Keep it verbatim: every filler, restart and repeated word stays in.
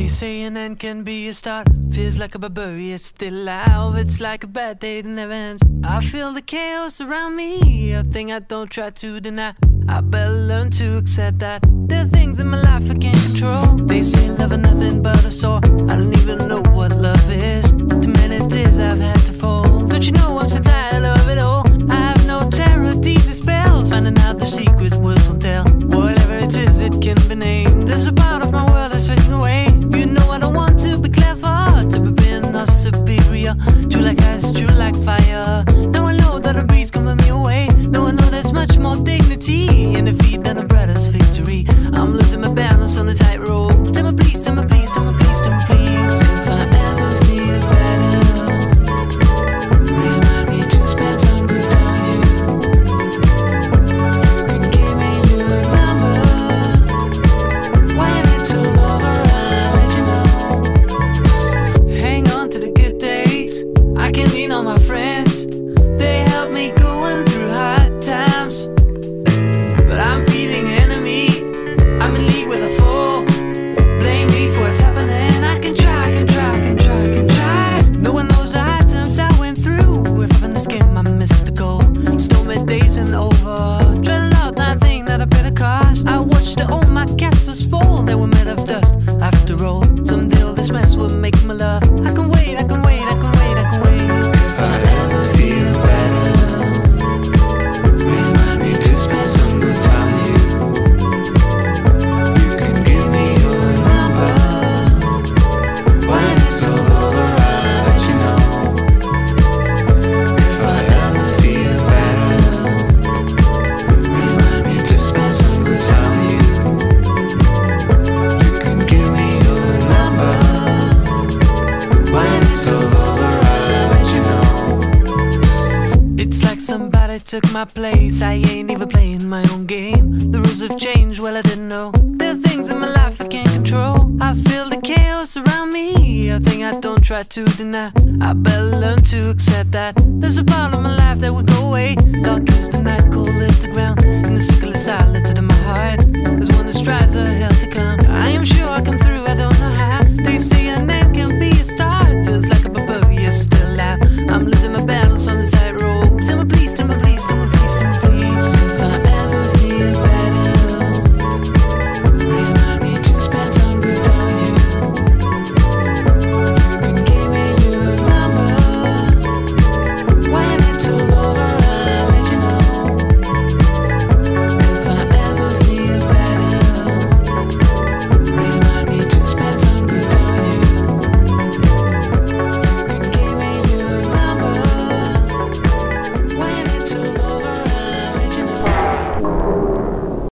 say an end can be a start. Feels like a barbarian, it's still alive. It's like a bad day that never ends. I feel the chaos around me, a thing I don't try to deny. I better learn to accept that there are things in my life I can't control. They say love is nothing but a sore. I don't even know what love is. Too many tears I've had to fold. Don't you know I'm so tired of it all? I have no terror, these are spells. Finding out the secret words won't tell. Whatever it is, it can be named. There's a part of my world that's fading away. You know I don't want to be clever, to be being or superior. True like ice, true like fire. Now I know that a breeze coming me away. Now I know there's much more dignity in defeat than a brother's victory. I'm losing my balance on the tightrope. Tell me please, tell me please, tell me please, tell me please. If I ever feel better, remind me to spend some good time with you. You can give me your number. When it's all over, I'll let you know. Hang on to the good days. I can lean on my friends. They help me going through hard times. But I'm feeling enemy. I'm in league with a fool. Blame me for what's happening. I can try, I can try, I can try, I can try. No one knows the hard times I went through. If I'm in this game, I missed the goal. Stormy days and over. Dreading out that thing that I paid a cost. I watched all my castles fall. They were made of dust. After all, someday all this mess will make my love. I can wait, I can wait, I can wait, I can wait. If I ever feel better, remind me to spend some good time with you. You can give me your number. When it's all over, I'll let you know. If I ever feel better, remind me to spend some good time with you. You can give me your number. When it's all over, I'll let you know. It's like somebody took my place. I ain't even playing my own game. The rules have changed, well I didn't know. There are things in my life I can't control. I feel the chaos around me, a thing I don't try to deny. I better learn to accept that there's a part of my life that will go away. Dark is the night, cold is the ground, and the sickle is silent to my heart. There's one that strives a hell to come. I am sure I come through.